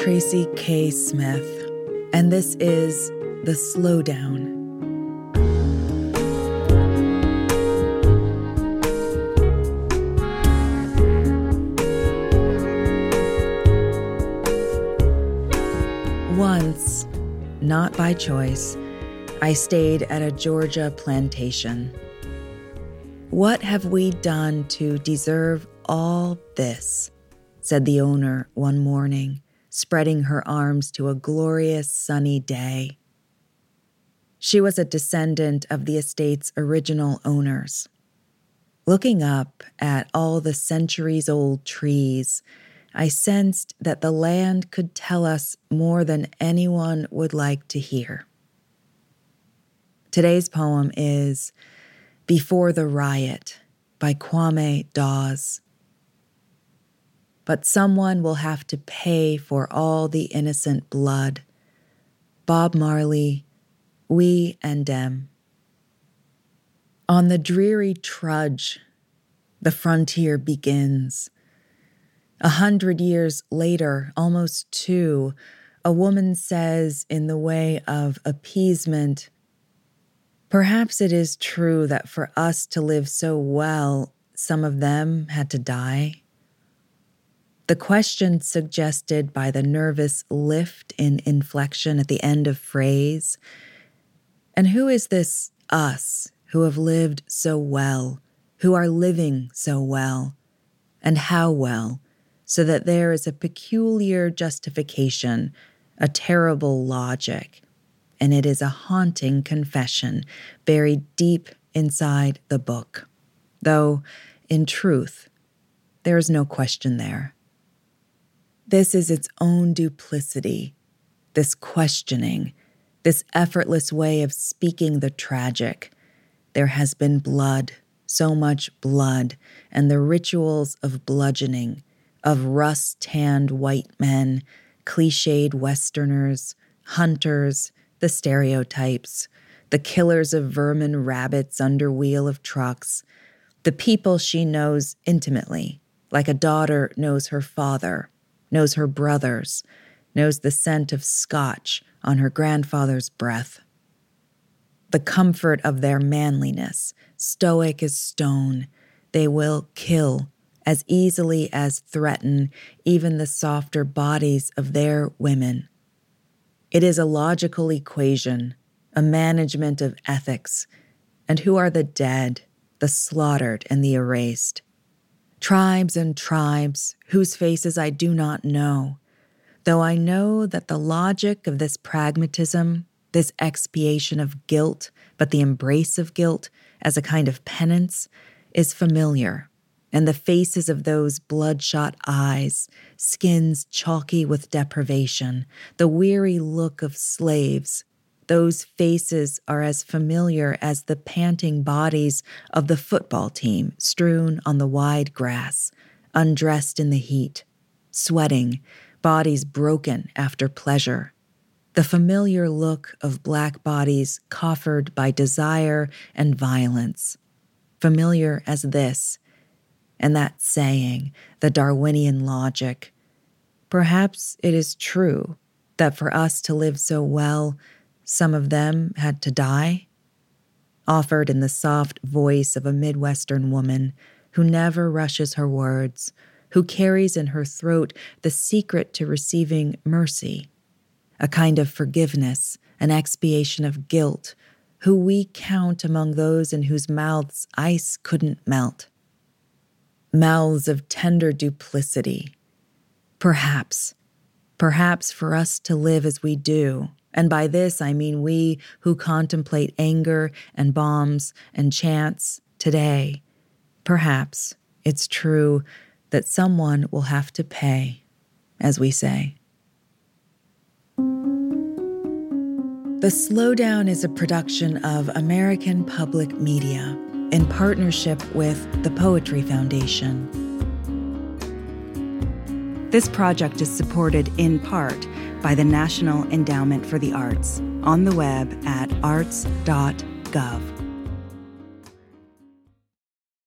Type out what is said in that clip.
Tracy K. Smith, and this is The Slowdown. Once, not by choice, I stayed at a Georgia plantation. "What have we done to deserve all this?" said the owner one morning, spreading her arms to a glorious sunny day. She was a descendant of the estate's original owners. Looking up at all the centuries-old trees, I sensed that the land could tell us more than anyone would like to hear. Today's poem is Before the Riot by Kwame Dawes. But someone will have to pay for all the innocent blood. Bob Marley, We and Dem. On the dreary trudge, the frontier begins. 100 years later, almost 2, a woman says in the way of appeasement, "Perhaps it is true that for us to live so well, some of them had to die." The question suggested by the nervous lift in inflection at the end of phrase. And who is this us who have lived so well, who are living so well, and how well, so that there is a peculiar justification, a terrible logic, and it is a haunting confession buried deep inside the book, though, in truth, there is no question there. This is its own duplicity, this questioning, this effortless way of speaking the tragic. There has been blood, so much blood, and the rituals of bludgeoning, of rust-tanned white men, cliched Westerners, hunters, the stereotypes, the killers of vermin rabbits under wheel of trucks, the people she knows intimately, like a daughter knows her father, knows her brothers, knows the scent of scotch on her grandfather's breath. The comfort of their manliness, stoic as stone, they will kill as easily as threaten even the softer bodies of their women. It is a logical equation, a management of ethics, and who are the dead, the slaughtered and the erased? Tribes and tribes whose faces I do not know, though I know that the logic of this pragmatism, this expiation of guilt, but the embrace of guilt as a kind of penance, is familiar, and the faces of those bloodshot eyes, skins chalky with deprivation, the weary look of slaves, those faces are as familiar as the panting bodies of the football team strewn on the wide grass, undressed in the heat, sweating, bodies broken after pleasure. The familiar look of black bodies coffered by desire and violence. Familiar as this, and that saying, the Darwinian logic. Perhaps it is true that for us to live so well, some of them had to die, offered in the soft voice of a Midwestern woman who never rushes her words, who carries in her throat the secret to receiving mercy, a kind of forgiveness, an expiation of guilt, who we count among those in whose mouths ice couldn't melt. Mouths of tender duplicity. Perhaps for us to live as we do, and by this I mean we who contemplate anger and bombs and chants today. Perhaps it's true that someone will have to pay, as we say. The Slowdown is a production of American Public Media in partnership with the Poetry Foundation. This project is supported in part by the National Endowment for the Arts on the web at arts.gov.